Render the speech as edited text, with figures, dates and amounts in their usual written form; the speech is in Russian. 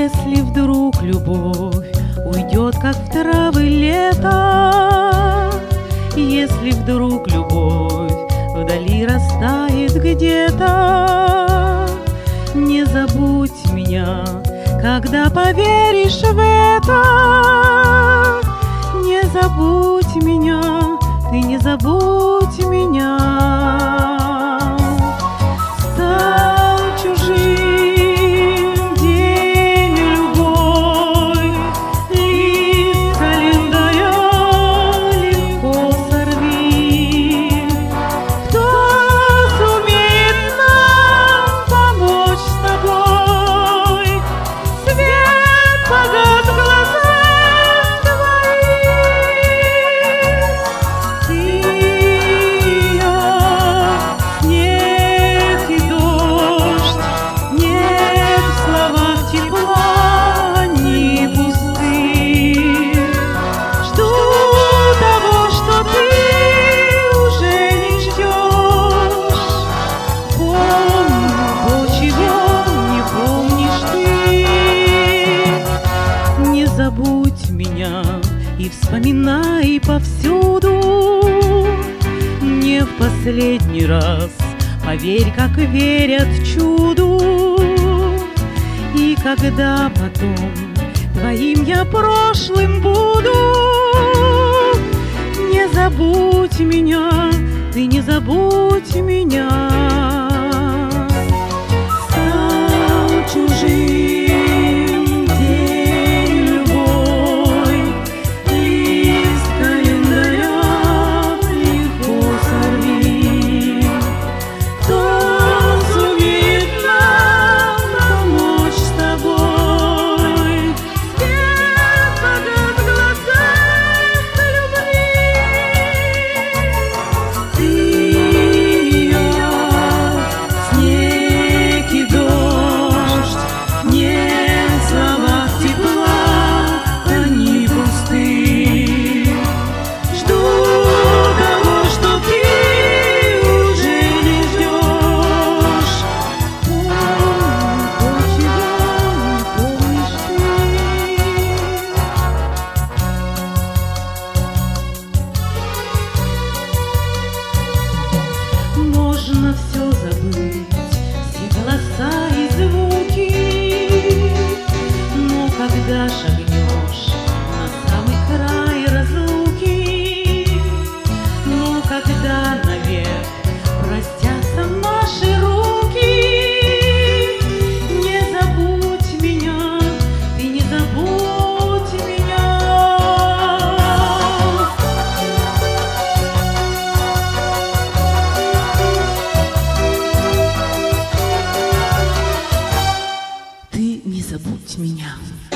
Если вдруг любовь уйдет, как в травы лето, если вдруг любовь вдали растает где-то, не забудь меня, когда поверишь в это. Не забудь меня, ты не забудь меня. Стал чужим день любой, лист календаря легко сорви. Кто сумеет нам помочь с тобой? Свет погас в глазах твоих. Ты и я, снег и дождь, нет в словах тепла, они пусты. Жду того, что ты уже не ждешь. Помню то, чего не помнишь ты. Не забудь меня и вспоминай повсюду. Не в последний раз, поверь, как верят чуду. И когда потом твоим я прошлым буду, не забудь меня, ты не забудь меня. Стал чужим день любой, лист календаря легко сорви. Кто сумеет нам помочь с тобой? Свет погас в глазах любви. Ты и я, снег и дождь, нет в словах тепла, они пусты. Жду того, что ты уже не ждешь. Помню то, чего не помнишь ты. Можно все забыть, все голоса и звуки, но когда шагнешь на самый край разлуки, но когда навек простятся наши руки, не забудь меня, ты не забудь меня. Ты не забудь меня.